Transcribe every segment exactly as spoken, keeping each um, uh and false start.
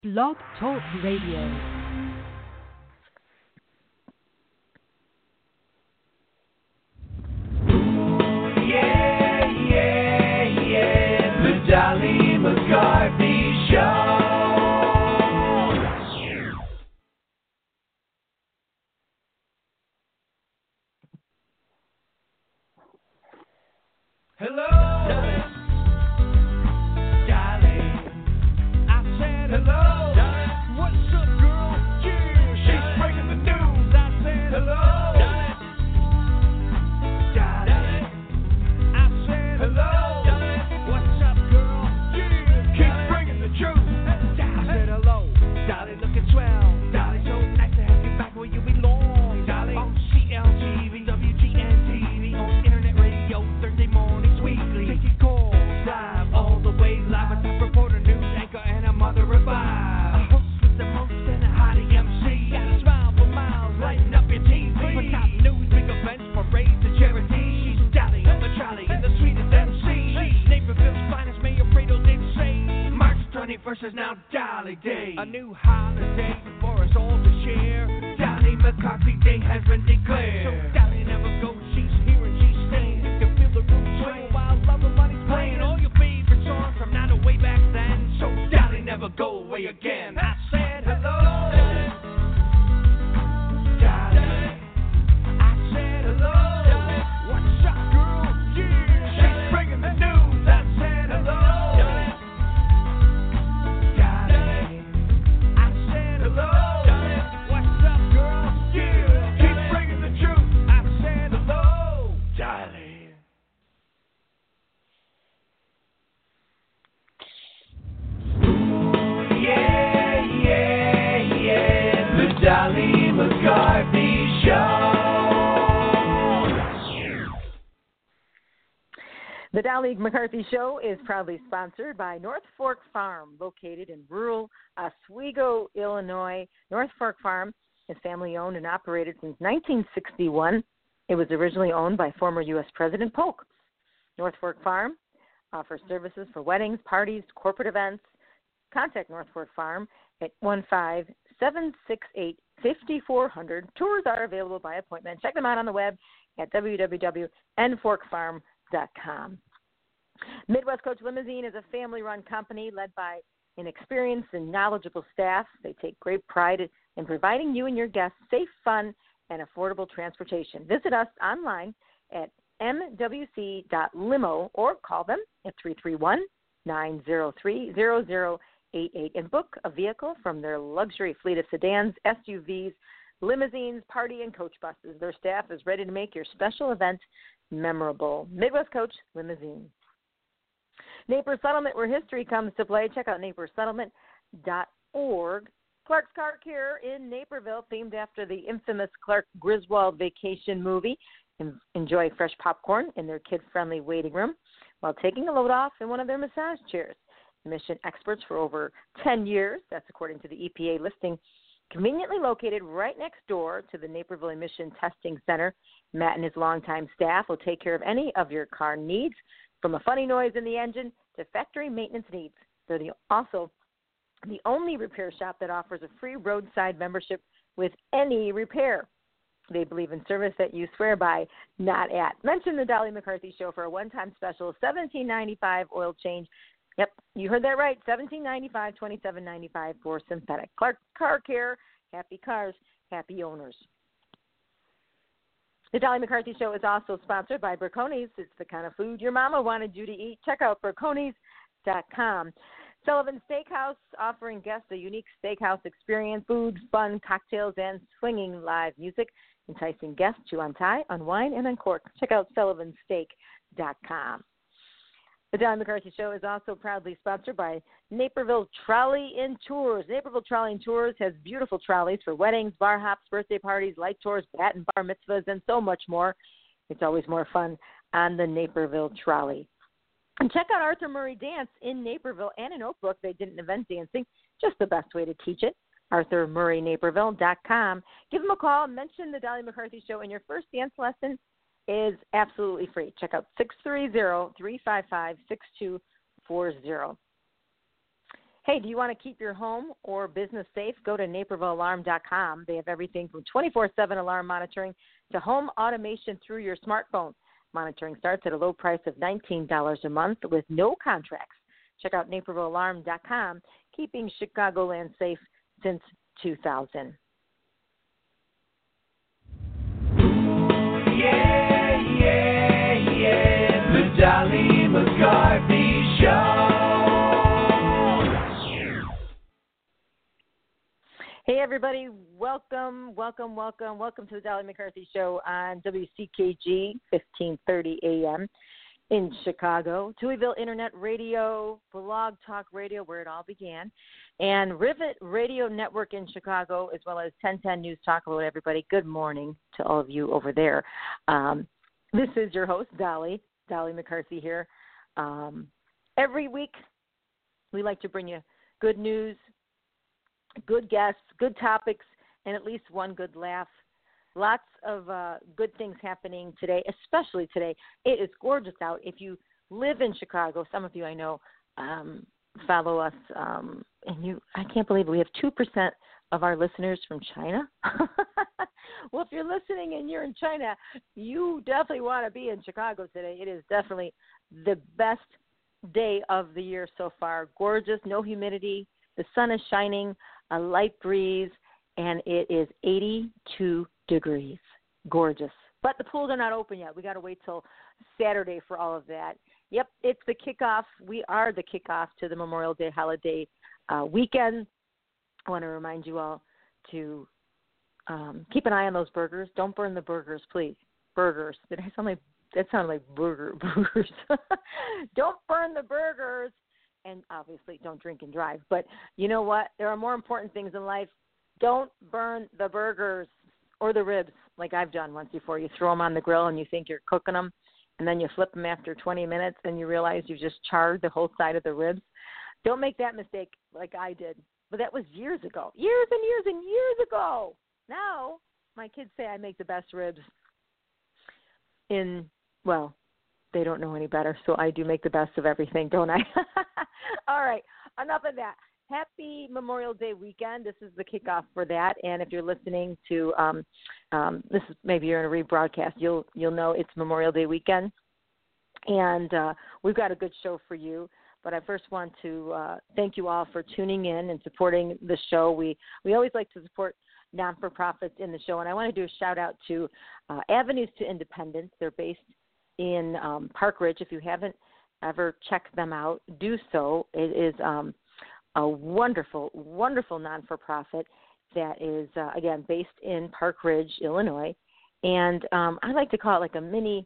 Blog Talk Radio. Yeah, yeah, yeah, the Dolly McCarthy Show. Hello, Dolly. Dolly. I said hello. Dolly. What's up, girl? Yeah, she's breaking the news. I said hello. Dolly. Dolly. I said hello. Dolly. What's up, girl? Yeah, keep bringing the truth. I said hello. Dolly, looking swell. Dolly, so nice to have you back where you belong. Dolly, on C L T V, W G N T V, on internet radio, Thursday mornings weekly. Taking calls live, all the way live with top reporter, news anchor, and a mother of five. A host with the most and a hottie M C. Got a smile for miles, lighting up your T V. For top news, big events, parades, and charities. She's Dolly on the trolley, and the sweetest M C. She's Naperville's finest, Mayor Fredo did say. March twenty-first is now Dolly Day. A new holiday for us all to share. Dolly McCarthy Day has been declared. So Dolly never goes, she's here and she's staying. You can feel the room sway while love and money's playing. All your favorite songs from now to way back then. So Dolly never go away again. I said hello. Dolly. I said hello. What's up, girl? Yeah. She's bringing the news. I said hello. Dolly. I said hello. What's up, girl? Yeah. Keep bringing the truth. I said hello. Dolly. Yeah, yeah, yeah, the Dolly McCarthy Show. The Dolly McCarthy Show is proudly sponsored by North Fork Farm, located in rural Oswego, Illinois. North Fork Farm is family-owned and operated since nineteen sixty-one. It was originally owned by former U S President Polk. North Fork Farm offers services for weddings, parties, corporate events. Contact North Fork Farm at one five seven six eight, five four zero zero. Tours are available by appointment. Check them out on the web at w w w dot n fork farm dot com. Midwest Coach Limousine is a family-run company led by an experienced and knowledgeable staff. They take great pride in providing you and your guests safe, fun, and affordable transportation. Visit us online at m w c dot limo or call them at three three one, nine zero three, zero zero eight eight and book a vehicle from their luxury fleet of sedans, S U Vs, limousines, party, and coach buses. Their staff is ready to make your special event memorable. Midwest Coach Limousine. Napier Settlement, where history comes to play. Check out napier settlement dot org. Clark's Car Care in Naperville, themed after the infamous Clark Griswold Vacation movie. En- Enjoy fresh popcorn in their kid-friendly waiting room while taking a load off in one of their massage chairs. Emission experts for over ten years, that's according to the E P A listing, conveniently located right next door to the Naperville Emission Testing Center. Matt and his longtime staff will take care of any of your car needs, from a funny noise in the engine to factory maintenance needs. They're the, also the only repair shop that offers a free roadside membership with any repair. They believe in service that you swear by, not at. Mention the Dolly McCarthy Show for a one-time special, seventeen ninety-five oil change. Yep, you heard that right, seventeen ninety-five, twenty-seven ninety-five for synthetic. Clark Car Care, happy cars, happy owners. The Dolly McCarthy Show is also sponsored by Berconi's. It's the kind of food your mama wanted you to eat. Check out berconis dot com. Sullivan Steakhouse, offering guests a unique steakhouse experience, food, fun, cocktails, and swinging live music, enticing guests to untie, unwind, and uncork. Check out sullivan steak dot com. The Dolly McCarthy Show is also proudly sponsored by Naperville Trolley and Tours. Naperville Trolley and Tours has beautiful trolleys for weddings, bar hops, birthday parties, light tours, bat and bar mitzvahs, and so much more. It's always more fun on the Naperville Trolley. And check out Arthur Murray Dance in Naperville and in Oak Brook. They did an event dancing, just the best way to teach it. arthur murray naperville dot com. Give them a call and mention the Dolly McCarthy Show, and your first dance lesson is absolutely free. Check out six three zero, three five five, six two four zero. Hey, do you want to keep your home or business safe? Go to naperville alarm dot com. They have everything from twenty-four seven alarm monitoring to home automation through your smartphone. Monitoring starts at a low price of nineteen dollars a month with no contracts. Check out naperville alarm dot com, keeping Chicagoland safe since two thousand. Yeah, yeah, yeah, the Dolly McCarthy Show. Hey, everybody. Welcome, welcome, welcome, welcome to the Dolly McCarthy Show on W C K G, fifteen thirty a.m. in Chicago, Tuieville Internet Radio, Blog Talk Radio, where it all began, and Rivet Radio Network in Chicago, as well as ten ten News Talk. Hello, everybody. Good morning to all of you over there. Um, this is your host, Dolly, Dolly McCarthy here. Um, every week, we like to bring you good news, good guests, good topics, and at least one good laugh. Lots of uh, good things happening today, especially today. It is gorgeous out. If you live in Chicago, some of you I know um, follow us, um, and you, I can't believe it. We have two percent of our listeners from China. Well, if you're listening and you're in China, you definitely want to be in Chicago today. It is definitely the best day of the year so far. Gorgeous, no humidity. The sun is shining, a light breeze, and it is eighty-two degrees. Gorgeous. But the pools are not open yet. We got to wait till Saturday for all of that. Yep, it's the kickoff. We are the kickoff to the Memorial Day holiday uh, weekend. I want to remind you all to um, keep an eye on those burgers. Don't burn the burgers, please. Burgers. Did I sound like that? Sounded like burger burgers. Don't burn the burgers. And obviously don't drink and drive. But you know what? There are more important things in life. Don't burn the burgers or the ribs like I've done once before. You throw them on the grill and you think you're cooking them, and then you flip them after twenty minutes and you realize you've just charred the whole side of the ribs. Don't make that mistake like I did. But that was years ago. Years and years and years ago. Now my kids say I make the best ribs in, well, they don't know any better, so I do make the best of everything, don't I? All right, enough of that. Happy Memorial Day weekend. This is the kickoff for that, and if you're listening to um, um, this, is maybe you're in a rebroadcast, you'll you'll know it's Memorial Day weekend, and uh, we've got a good show for you. But I first want to uh, thank you all for tuning in and supporting the show. We we always like to support non-for-profits in the show, and I want to do a shout-out to uh, Avenues to Independence. They're based in um, Park Ridge. If you haven't ever checked them out, do so. It is um, a wonderful, wonderful non-for-profit that is, uh, again, based in Park Ridge, Illinois. And um, I like to call it like a mini,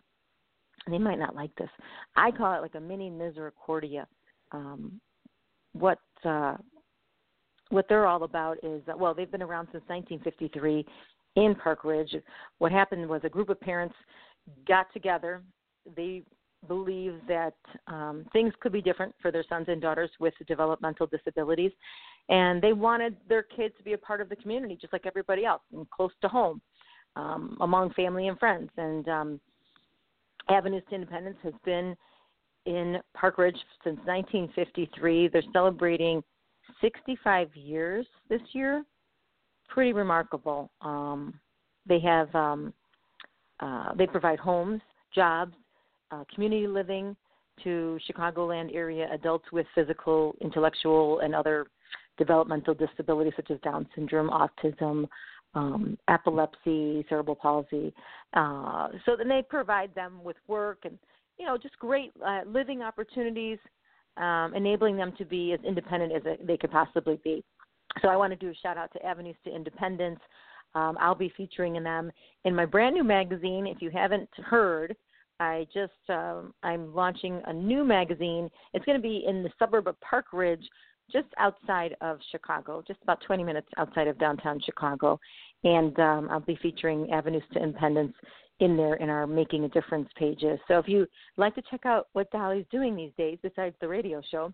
they might not like this, I call it like a mini Misericordia. Um, what uh, what they're all about is, uh, well, they've been around since nineteen fifty-three in Park Ridge. What happened was a group of parents got together. They believe that um, things could be different for their sons and daughters with developmental disabilities, and they wanted their kids to be a part of the community just like everybody else and close to home, um, among family and friends. And um, Avenues to Independence has been in Park Ridge since nineteen fifty-three. They're celebrating sixty-five years this year. Pretty remarkable. Um, they have um, uh, they provide homes, jobs, uh, community living to Chicagoland area adults with physical, intellectual, and other developmental disabilities such as Down syndrome, autism, um, epilepsy, cerebral palsy. Uh, so then they provide them with work and, you know, just great uh, living opportunities, um, enabling them to be as independent as they could possibly be. So I want to do a shout out to Avenues to Independence. Um, I'll be featuring in them in my brand new magazine. If you haven't heard, I just um, I'm launching a new magazine. It's going to be in the suburb of Park Ridge, just outside of Chicago, just about twenty minutes outside of downtown Chicago. And um, I'll be featuring Avenues to Independence in there in our Making a Difference pages. So if you'd like to check out what Dolly's doing these days besides the radio show,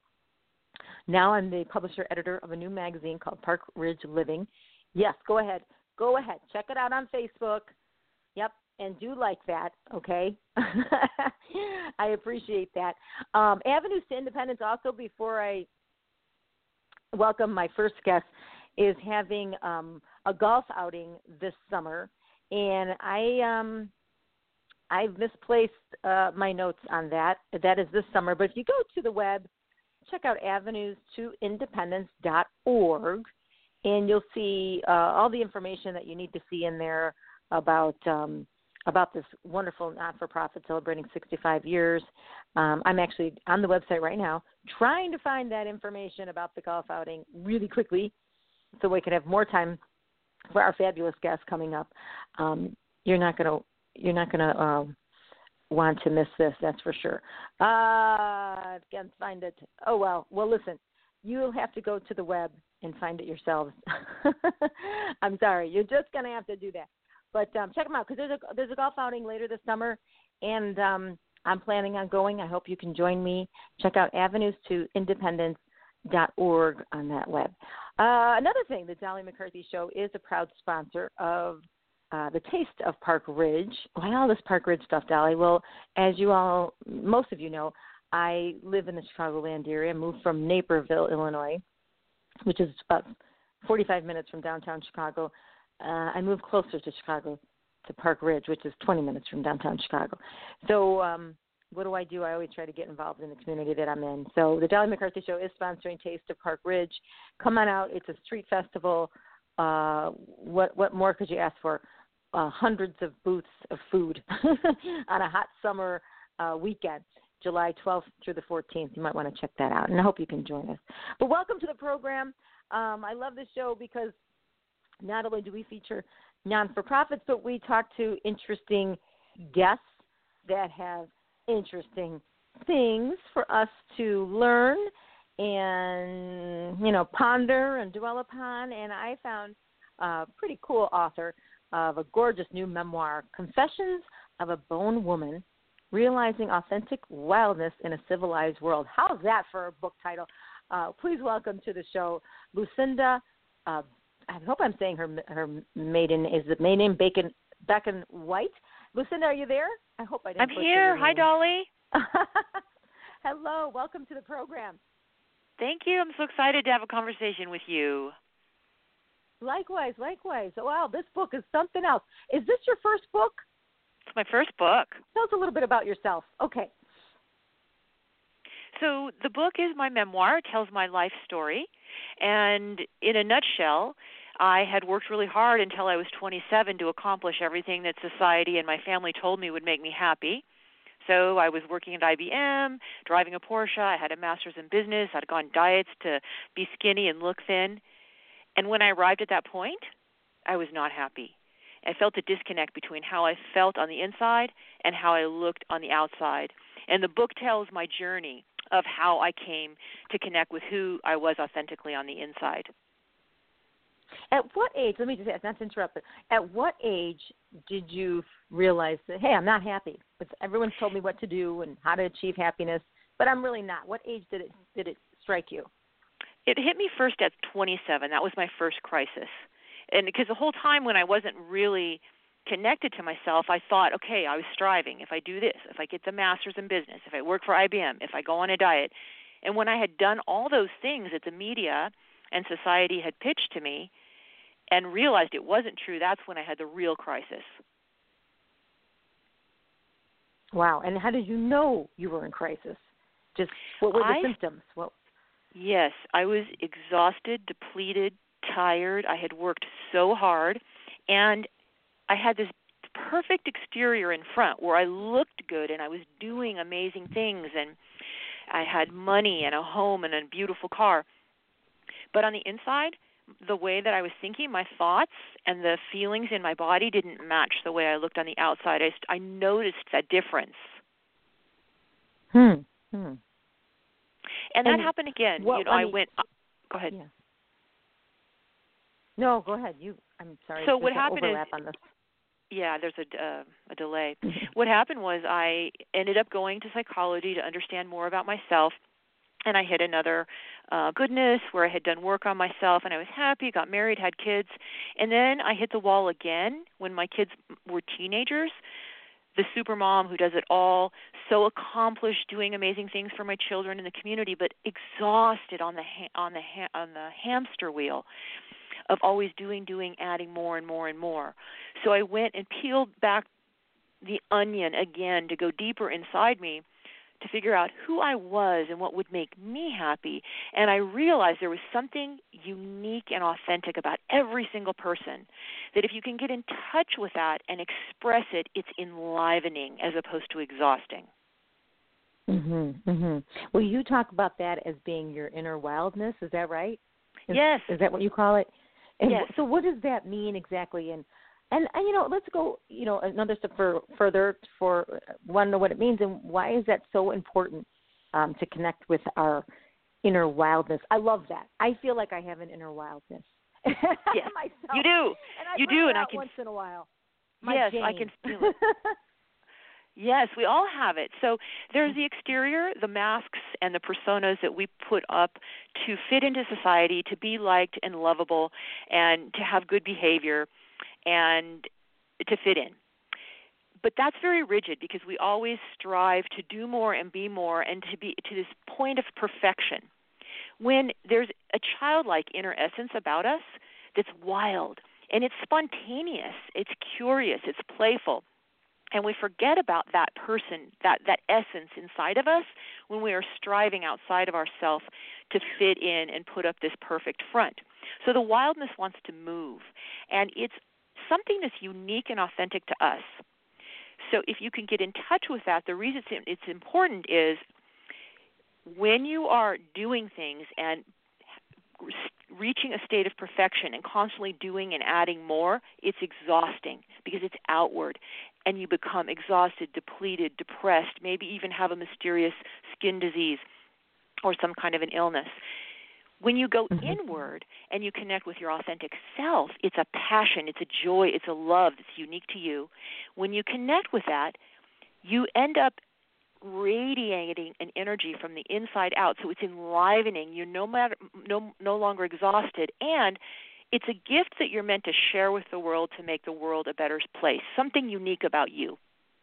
now I'm the publisher editor of a new magazine called Park Ridge Living. Yes, go ahead. Go ahead. Check it out on Facebook. Yep. And do like that, okay? I appreciate that. Um, Avenues to Independence also, before I welcome my first guest, is having um, a golf outing this summer, and I um, I've misplaced uh, my notes on that. That is this summer, but if you go to the web, check out avenues to independence dot org, and you'll see uh, all the information that you need to see in there about um, about this wonderful not-for-profit celebrating sixty-five years. Um, I'm actually on the website right now trying to find that information about the golf outing really quickly so we can have more time for our fabulous guests coming up. Um, you're not going to you're not going to um, want to miss this, that's for sure. Uh, can't find it. Oh, well. Well, listen, you'll have to go to the web and find it yourselves. I'm sorry. You're just going to have to do that. But um, check them out because there's a, there's a golf outing later this summer, and um, I'm planning on going. I hope you can join me. Check out avenues to independence dot org on that web. Uh, another thing, the Dolly McCarthy Show is a proud sponsor of uh, the Taste of Park Ridge. Why all this Park Ridge stuff, Dolly? Well, as you all, most of you know, I live in the Chicagoland area. I moved from Naperville, Illinois, which is about forty-five minutes from downtown Chicago. Uh, I moved closer to Chicago, to Park Ridge, which is twenty minutes from downtown Chicago. So um, what do I do? I always try to get involved in the community that I'm in. So the Dolly McCarthy Show is sponsoring Taste of Park Ridge. Come on out. It's a street festival. Uh, what what more could you ask for? Uh, hundreds of booths of food on a hot summer uh, weekend, July twelfth through the fourteenth. You might want to check that out, and I hope you can join us. But welcome to the program. Um, I love this show because not only do we feature non-for-profits, but we talk to interesting guests that have interesting things for us to learn and, you know, ponder and dwell upon. And I found a pretty cool author of a gorgeous new memoir, Confessions of a Bone Woman, Realizing Authentic Wildness in a Civilized World. How's that for a book title? Uh, please welcome to the show, Lucinda uh, I hope I'm saying her her maiden is the maiden name Bacon Becken White. Lucinda, are you there? I hope I didn't. I'm here. Hi, Dolly. Hello. Welcome to the program. Thank you. I'm so excited to have a conversation with you. Likewise, likewise. Wow, this book is something else. Is this your first book? It's my first book. Tell us a little bit about yourself. Okay. So the book is my memoir. It tells my life story. And in a nutshell, I had worked really hard until I was twenty-seven to accomplish everything that society and my family told me would make me happy. So I was working at I B M, driving a Porsche. I had a master's in business. I'd gone diets to be skinny and look thin. And when I arrived at that point, I was not happy. I felt a disconnect between how I felt on the inside and how I looked on the outside. And the book tells my journey of how I came to connect with who I was authentically on the inside. At what age, let me just ask, not to interrupt, but at what age did you realize that, hey, I'm not happy? Everyone's told me what to do and how to achieve happiness, but I'm really not. What age did it did it strike you? It hit me first at twenty-seven. That was my first crisis. And because the whole time when I wasn't really connected to myself, I thought, okay, I was striving. If I do this, if I get the master's in business, if I work for I B M, if I go on a diet. And when I had done all those things that the media and society had pitched to me and realized it wasn't true, that's when I had the real crisis. Wow. And how did you know you were in crisis? Just what were the I, symptoms? What? Yes, I was exhausted, depleted, tired. I had worked so hard, and I had this perfect exterior in front where I looked good and I was doing amazing things, and I had money and a home and a beautiful car. But on the inside, the way that I was thinking, my thoughts and the feelings in my body didn't match the way I looked on the outside. I, I noticed that difference. Hmm. hmm. And, and that happened again. What, you know, I, I mean, went. Uh, go ahead. Yeah. No, go ahead. You. I'm sorry. So There's what happened is, on this. yeah, there's a uh, a delay. What happened was I ended up going to psychology to understand more about myself, and I hit another uh, goodness where I had done work on myself, and I was happy, got married, had kids, and then I hit the wall again when my kids were teenagers. The super mom who does it all, so accomplished doing amazing things for my children and the community, but exhausted on the ha- on the ha- on the hamster wheel of always doing, doing, adding more and more and more. So I went and peeled back the onion again to go deeper inside me to figure out who I was and what would make me happy. And I realized there was something unique and authentic about every single person, that if you can get in touch with that and express it, it's enlivening as opposed to exhausting. Mhm. Mhm. Well, you talk about that as being your inner wildness. Is that right? Is, Yes. Is that what you call it? And yes. So, what does that mean exactly? And and, and you know, let's go. You know, another step for, further for want to know what it means and why is that so important um, to connect with our inner wildness. I love that. I feel like I have an inner wildness. Yes, myself. you do. And I you bring do, it and I out can. Once in a while. My yes, Jane. I can feel it. Yes, we all have it. So there's the exterior, the masks and the personas that we put up to fit into society, to be liked and lovable, and to have good behavior, and to fit in. But that's very rigid because we always strive to do more and be more and to be to this point of perfection. When there's a childlike inner essence about us that's wild, and it's spontaneous, it's curious, it's playful. And we forget about that person, that, that essence inside of us when we are striving outside of ourselves to fit in and put up this perfect front. So the wildness wants to move, and it's something that's unique and authentic to us. So if you can get in touch with that, the reason it's important is when you are doing things and reaching a state of perfection and constantly doing and adding more, it's exhausting because it's outward, and you become exhausted, depleted, depressed, maybe even have a mysterious skin disease or some kind of an illness. When you go mm-hmm. inward and you connect with your authentic self, it's a passion, it's a joy, it's a love that's unique to you. When you connect with that, you end up radiating an energy from the inside out, so it's enlivening. You're no matter no no longer exhausted, and it's a gift that you're meant to share with the world to make the world a better place. Something unique about you.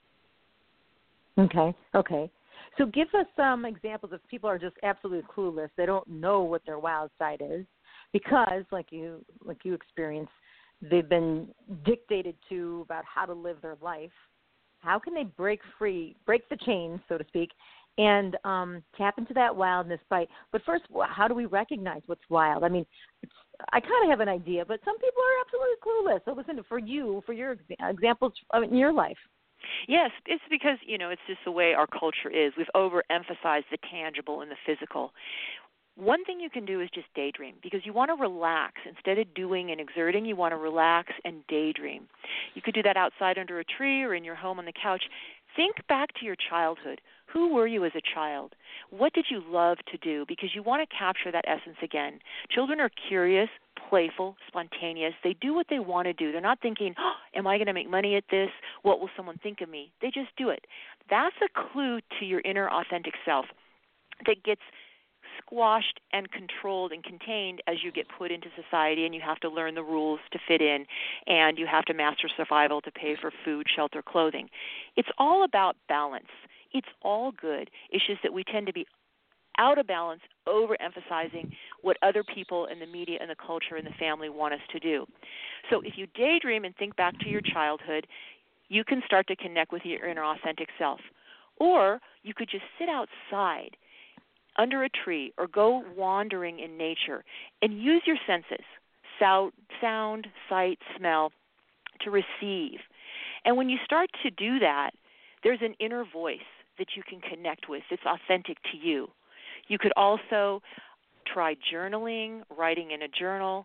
Okay. Okay. So give us some examples if people are just absolutely clueless. They don't know what their wild side is because, like you like you experienced, they've been dictated to about how to live their life. How can they break free, break the chains, so to speak, and um, tap into that wildness? By, but first, how do we recognize what's wild? I mean, it's, I kind of have an idea, but some people are absolutely clueless. So listen, to, for you, for your examples in your life. Yes, it's because, you know, it's just the way our culture is. We've overemphasized the tangible and the physical. One thing you can do is just daydream, because you want to relax. Instead of doing and exerting, you want to relax and daydream. You could do that outside under a tree or in your home on the couch. Think back to your childhood. Who were you as a child? What did you love to do? Because you want to capture that essence again. Children are curious, playful, spontaneous. They do what they want to do. They're not thinking, oh, am I going to make money at this? What will someone think of me? They just do it. That's a clue to your inner authentic self that gets squashed and controlled and contained as you get put into society, and you have to learn the rules to fit in, and you have to master survival to pay for food, shelter, clothing. It's all about balance. It's all good. It's just that we tend to be out of balance, overemphasizing what other people in the media and the culture and the family want us to do. So if you daydream and think back to your childhood, you can start to connect with your inner authentic self. Or you could just sit outside under a tree or go wandering in nature and use your senses, sound, sound, sight, smell, to receive. And when you start to do that, there's an inner voice that you can connect with that's authentic to you. You could also try journaling, writing in a journal,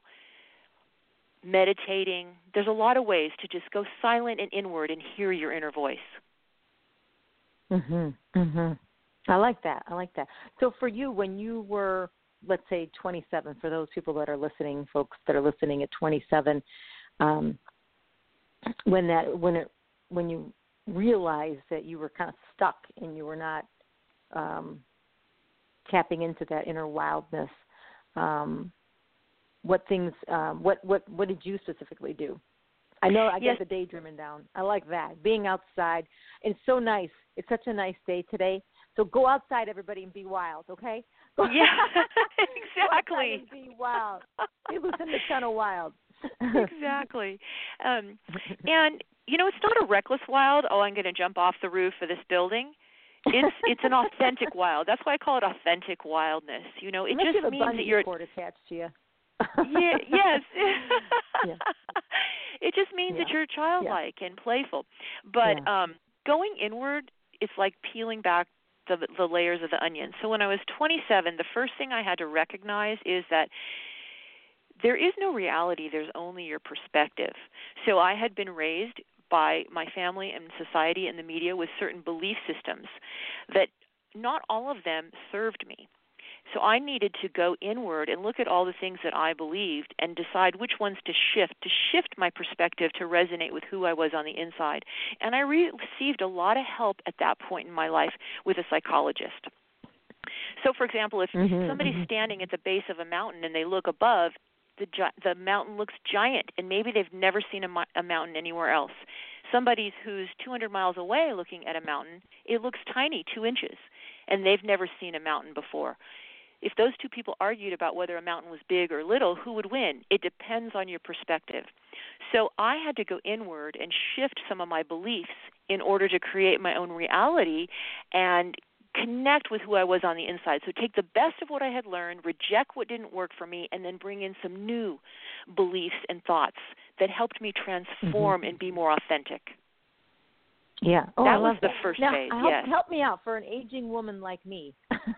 meditating. There's a lot of ways to just go silent and inward and hear your inner voice. Mhm. Mhm. I like that. I like that. So for you, when you were, let's say, twenty-seven, for those people that are listening, folks that are listening at twenty-seven, um, when that when it when you realized that you were kind of stuck and you were not um, tapping into that inner wildness, um, what things, um, what what what did you specifically do? I know I Yes. get the daydreaming down. I like that. Being outside. It's so nice. It's such a nice day today. So go outside, everybody, and be wild, okay? Go Yeah, Go outside exactly. and be wild. Be loose in the ton of wild. Exactly. Um, and, you know, it's not a reckless wild, oh, I'm going to jump off the roof of this building. It's it's an authentic wild. That's why I call it authentic wildness. You know, it Unless you just have a means that bungee you're cord attached to you. yeah, yes. Yeah. It just means Yeah. that you're childlike and playful. But Yeah. um, going inward, it's like peeling back the the layers of the onion. So when I was twenty-seven, the first thing I had to recognize is that there is no reality. There's only your perspective. So I had been raised by my family and society and the media with certain belief systems that not all of them served me. So I needed to go inward and look at all the things that I believed and decide which ones to shift, to shift my perspective to resonate with who I was on the inside. And I re- received a lot of help at that point in my life with a psychologist. So, for example, if Mhm, somebody's mhm. standing at the base of a mountain and they look above, the gi- the mountain looks giant, and maybe they've never seen a, mo- a mountain anywhere else. Somebody who's two hundred miles away looking at a mountain, it looks tiny, two inches, and they've never seen a mountain before. If those two people argued about whether a mountain was big or little, who would win? It depends on your perspective. So I had to go inward and shift some of my beliefs in order to create my own reality and connect with who I was on the inside. So take the best of what I had learned, reject what didn't work for me, and then bring in some new beliefs and thoughts that helped me transform Mhm. and be more authentic. Yeah. Oh, that I was love the that. first now, phase, help, yes. help me out for an aging woman like me,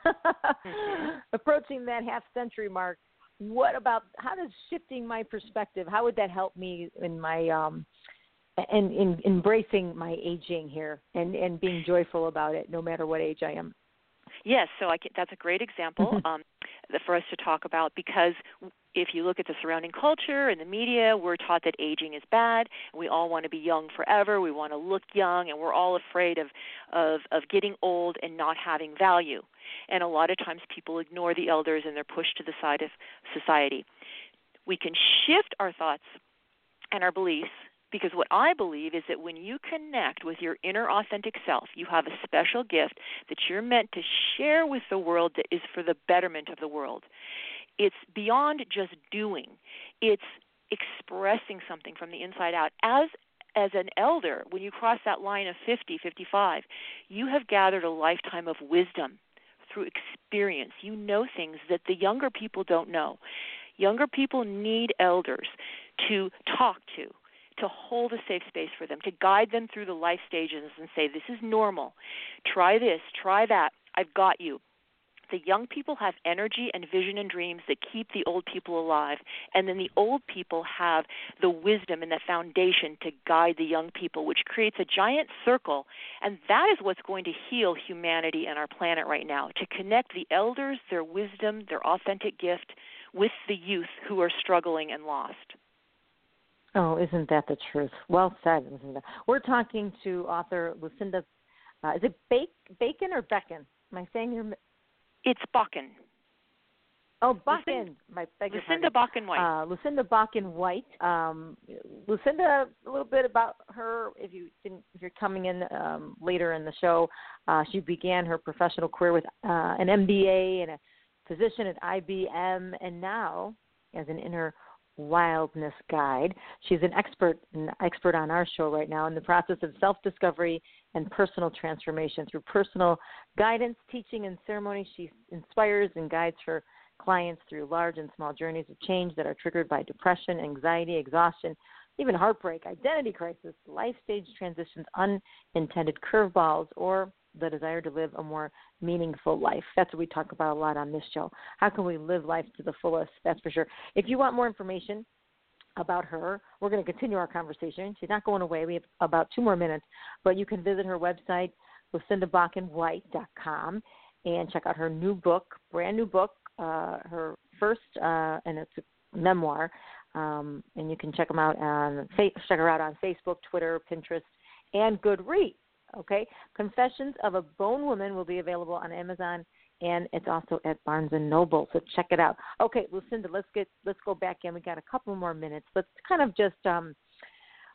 Mhm. approaching that half century mark. What about how does shifting my perspective? How would that help me in my um, in, in embracing my aging here and and being joyful about it, no matter what age I am? Yes, so I can, that's a great example um, that for us to talk about, because if you look at the surrounding culture and the media, we're taught that aging is bad. We all want to be young forever. We want to look young, and we're all afraid of, of, of getting old and not having value. And a lot of times people ignore the elders and they're pushed to the side of society. We can shift our thoughts and our beliefs, because what I believe is that when you connect with your inner authentic self, you have a special gift that you're meant to share with the world that is for the betterment of the world. It's beyond just doing. It's expressing something from the inside out. As as an elder, when you cross that line of fifty, fifty-five, you have gathered a lifetime of wisdom through experience. You know things that the younger people don't know. Younger people need elders to talk to, to hold a safe space for them, to guide them through the life stages and say, this is normal. Try this, try that. I've got you. The young people have energy and vision and dreams that keep the old people alive. And then the old people have the wisdom and the foundation to guide the young people, which creates a giant circle. And that is what's going to heal humanity and our planet right now, to connect the elders, their wisdom, their authentic gift, with the youth who are struggling and lost. Oh, isn't that the truth? Well said, Lucinda. We're talking to author Lucinda. Uh, is it Bake, Bacon or Becken? Am I saying your? It's Bakken. Oh, Bakken. Lucinda, My beg your Lucinda pardon. Bakken White. Uh, Lucinda Bakken White. Um, Lucinda, a little bit about her. If you didn't, if you're coming in um, later in the show, uh, she began her professional career with uh, an M B A and a position at I B M, and now as an inner wildness guide. She's an expert an expert on our show right now in the process of self-discovery and personal transformation. Through personal guidance, teaching, and ceremony, she inspires and guides her clients through large and small journeys of change that are triggered by depression, anxiety, exhaustion, even heartbreak, identity crisis, life stage transitions, unintended curveballs, or the desire to live a more meaningful life. That's what we talk about a lot on this show. How can we live life to the fullest? That's for sure. If you want more information about her, we're going to continue our conversation. She's not going away. We have about two more minutes, but you can visit her website, lucinda bakken white dot com, and check out her new book, brand new book, uh, her first, uh, and it's a memoir, um, and you can check them out on check her out on Facebook, Twitter, Pinterest, and Goodreads. Okay, Confessions of a Bone Woman will be available on Amazon, and it's also at Barnes and Noble. So check it out. Okay, Lucinda, let's get let's go back in. We got a couple more minutes. Let's kind of just um,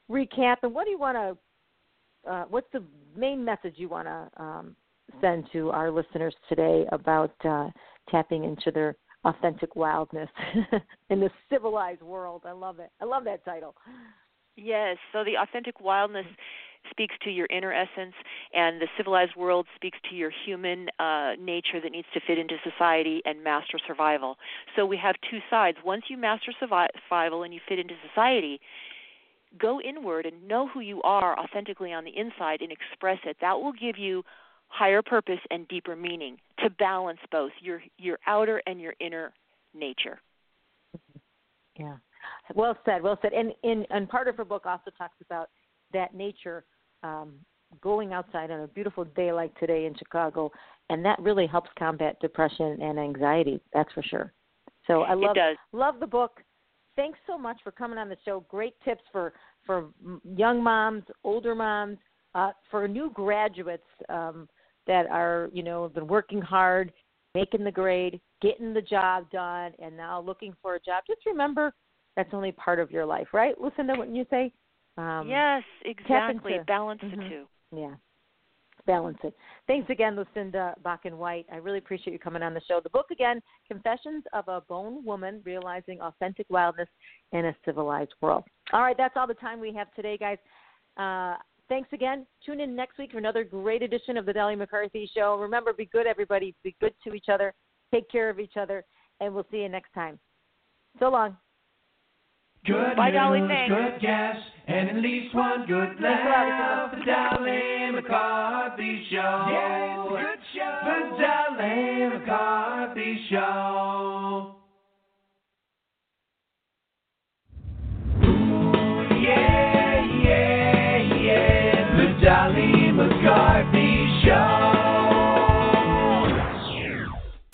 recap, and what do you want to, uh, what's the main message you want to um, send to our listeners today about uh, tapping into their authentic wildness in the civilized world? I love it. I love that title. Yes, so the authentic wildness speaks to your inner essence, and the civilized world speaks to your human uh, nature that needs to fit into society and master survival. So we have two sides. Once you master survival and you fit into society, go inward and know who you are authentically on the inside and express it. That will give you higher purpose and deeper meaning to balance both your your outer and your inner nature. Yeah. Well said, well said. And, and, and part of her book also talks about that nature, um, going outside on a beautiful day like today in Chicago, and that really helps combat depression and anxiety, that's for sure. So I love, it does. love the book. Thanks so much for coming on the show. Great tips for, for young moms, older moms, uh, for new graduates um, that are, you know, have been working hard, making the grade, getting the job done, and now looking for a job. Just remember, that's only part of your life, right? Listen to what you say. Um, yes, exactly. into, Balance mm-hmm. the two. Yeah, balance it. Thanks again, Lucinda Bakken-White. I really appreciate you coming on the show. The book again, Confessions of a Bone Woman, Realizing Authentic Wildness in a Civilized World. All right, that's all the time we have today, guys. Uh, thanks again. Tune in next week for another great edition of the Dolly McCarthy Show. Remember, be good, everybody. Be good to each other. Take care of each other, and we'll see you next time. So long. Good Bye, news, Dolly. Thanks. good gas, and at least one good laugh. The Dolly McCarthy Show. Yeah, it's a good show. The Dolly McCarthy Show.